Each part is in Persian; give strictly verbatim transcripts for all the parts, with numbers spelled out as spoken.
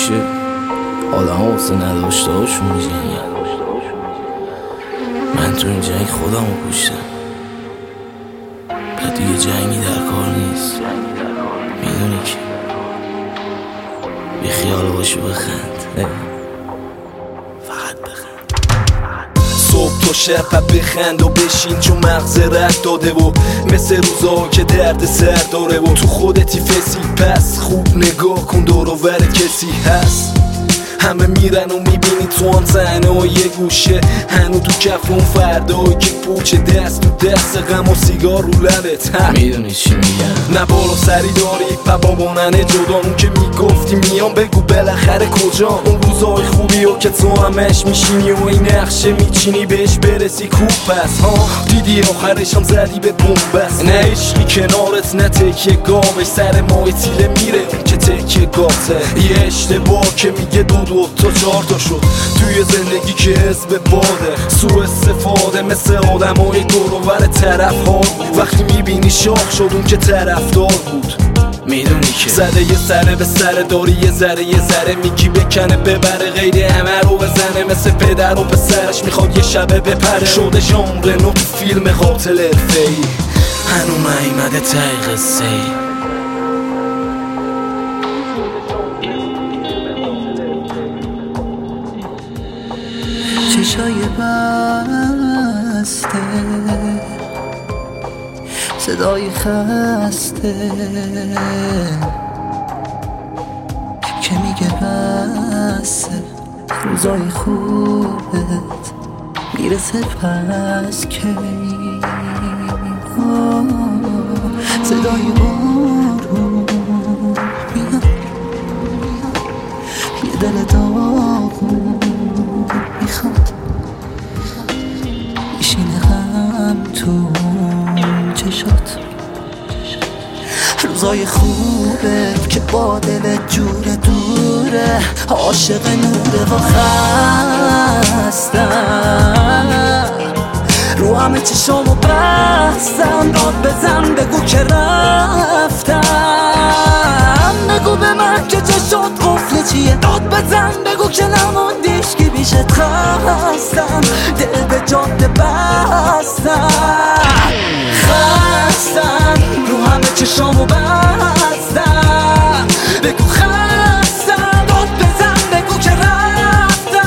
میشه آدم ها واسه نداشته هاشون میجنگن. من تو این جنگ خودم رو کشتم و دیگه جنگی در کار نیست. میدونی که بی خیال باشو بخند، فقط بخند. صبح تا شب بخند و بشین چون مغز رد داده و مثل روزا که درد سر داره و تو خودتی فسی. پس خوب نگاه کن دور و ور کسی هست. همه میرن و میبینی تو هم صحنه و یه گوشه هنو تو کف اون فردایی که پوچه دست تو دست غم و سیگار رو لبت. میدونی چی میگم؟ نه بالا سری داری و بابانن جدا. اون که میگفتی میام بگو بالاخره کجا. اون روزای خوبی و که تو همش میشینی و این نقشه میچینی بهش برسی خوب. پس ها دیدی آخرش هم زدی به بومبست. نه عشقی کنارت نه تکیه گاوش سر ماه تیله میره اون که تکیه گاته. یه اشتباه که میگه دو دو تا چهار تا شد توی زندگی که حزب باده. سوء استفاده مثل آدم های دور و ور طرف ها بود. وقتی میبینی شاخ شد اون که طرفدار بود. میدونی که زده یه سره به سر داری یه ذره یه ذره میگی بکنه ببره غیر همه رو بزنه. مثل پدر و پسرش میخواد یه شبه بپره. شده ژانر نو تو فیلم قاتل حرفه‌ای. هنو نیومده ته قصه ای. چشای بسته صدای خسته که میگه بسه روزای خوبت میرسه پس کی. صدای بارون میاد یه دل داغون میخواد میشینه غم تو چشات. روزای خوبه که با دلت جور دوره. عاشق نوره و خستم رو همه چشامو بستم. داد بزن بگو که رفتم. بگو به من که چشات قفل چیه. داد بزن بگو که نموندیش که بیشت خستم. دل به جاده بستم خستم رو همه چشامو بستم. بگو خستم داد بزن بگو که رفتم.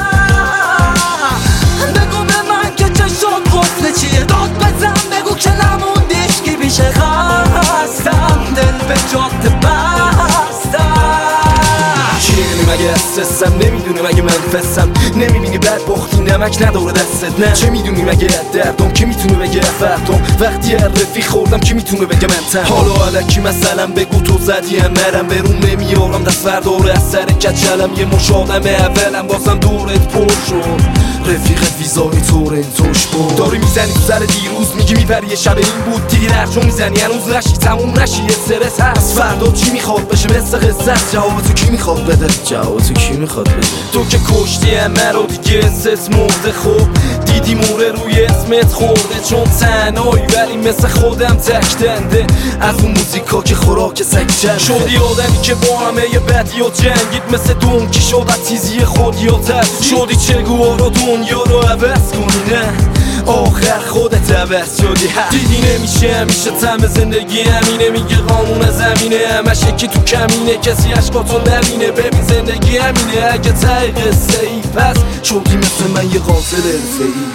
بگو به من که چشات قفل چیه. داد بزن بگو که نموندیش که بیشه خستم. دل به جاده بستم. مگه استرسم نمیدونی مگه من فسم. نمیبینی بدبختی نمک نداره دستت. نه چه میدونی مگه دردم که میتونه بگه فردم. وقتی هر رفیق خوردم که میتونه بگه من تن. حالا علکی مثلا بگو تو زدی هم نرم برون نمیارم دست فرداره از سر کچلم. یه مش آدم اولم بازم دورت پر شد. رفیقت ویزای تورنتوش بود. داری میزنی تو سر دیروز میگی میپری یه شب این بود. دیگه درجو میزنی هنوز نشی تموم نشی. یه استرس هست فردا چی میخواد بشه مثل قصت. جواب تو کی میخواد بده؟ جواب تو کی میخواد بده؟ تو که کشتی همه رو دیگه اسس مرده. خوب دیدی موره روی اسمت خورده. چون تنهایی ولی مثل خودم تک دنده. از اون موزیکا که خوراک سگ چنده. شدی آدمی که با همه یه بدی و جنگید. مثل دونکی شد از تیزی خودی و ترسید. شدی چگوها رو دنیا رو عوض کنی. نه آخر خودت عوض شدی. دیدی نمیشه همیشه تم زندگی همینه. میگه قانون زمینه همش یکی تو کمینه. کسی عشقاتو نبینه. ببین زندگی همینه. اگه ته قصه ای پس شدی مثل من یه قاتل حرفه‌ای.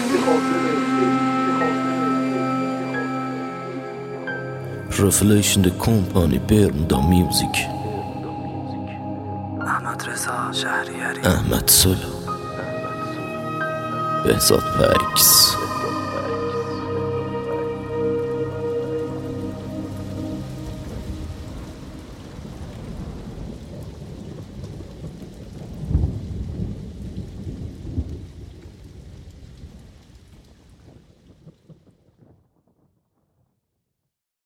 Revelation the company Bermuda Music. احمد رضا شهریاری. احمد سلو بهزاد پکس.